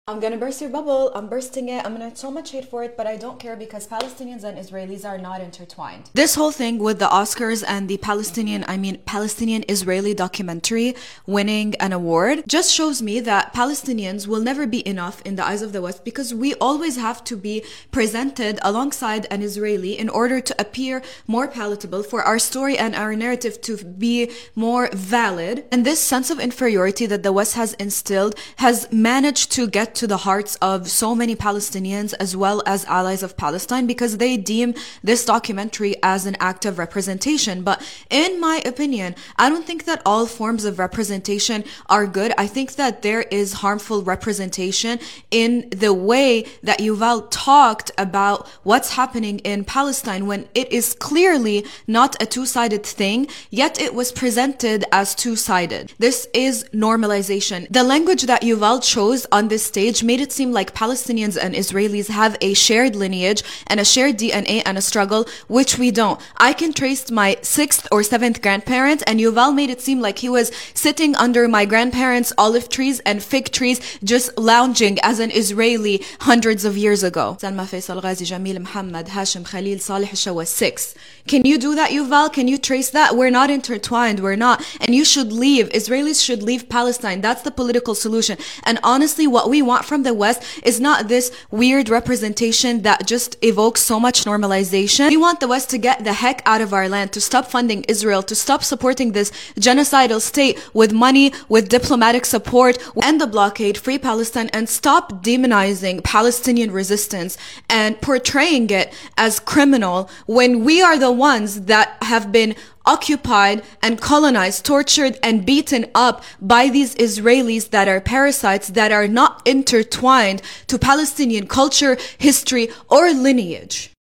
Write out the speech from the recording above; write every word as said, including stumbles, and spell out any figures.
I'm gonna burst your bubble. I'm bursting it. I'm gonna get so much hate for it, but I don't care because Palestinians and Israelis are not intertwined. This whole thing with the Oscars and the Palestinian, I mean, Palestinian Israeli documentary winning an award just shows me that Palestinians will never be enough in the eyes of the West because we always have to be presented alongside an Israeli in order to appear more palatable for our story and our narrative to be more valid. And this sense of inferiority that the West has instilled has managed to get to the hearts of so many Palestinians as well as allies of Palestine because they deem this documentary as an act of representation. But in my opinion, I don't think that all forms of representation are good. I think that there is harmful representation in the way that Yuval talked about what's happening in Palestine when it is clearly not a two-sided thing, yet it was presented as two-sided. This is normalization. The language that Yuval chose on this stage made it seem like Palestinians and Israelis have a shared lineage and a shared D N A and a struggle, which we don't. I can trace my sixth or seventh grandparent, and Yuval made it seem like he was sitting under my grandparents' olive trees and fig trees, just lounging as an Israeli hundreds of years ago. Salma Faisal Ghazi, Jamil Muhammad, Hashim Khalil, Salih Shawa, six. Can you do that, Yuval? Can you trace that? We're not intertwined. We're not. And you should leave. Israelis should leave Palestine. That's the political solution. And honestly, what we want from the West is not this weird representation that just evokes so much normalization. We want the West to get the heck out of our land, to stop funding Israel, to stop supporting this genocidal state with money, with diplomatic support, end the blockade, free Palestine, and stop demonizing Palestinian resistance and portraying it as criminal when we are the ones that have been occupied and colonized, tortured and beaten up by these Israelis that are parasites that are not intertwined to Palestinian culture, history, or lineage.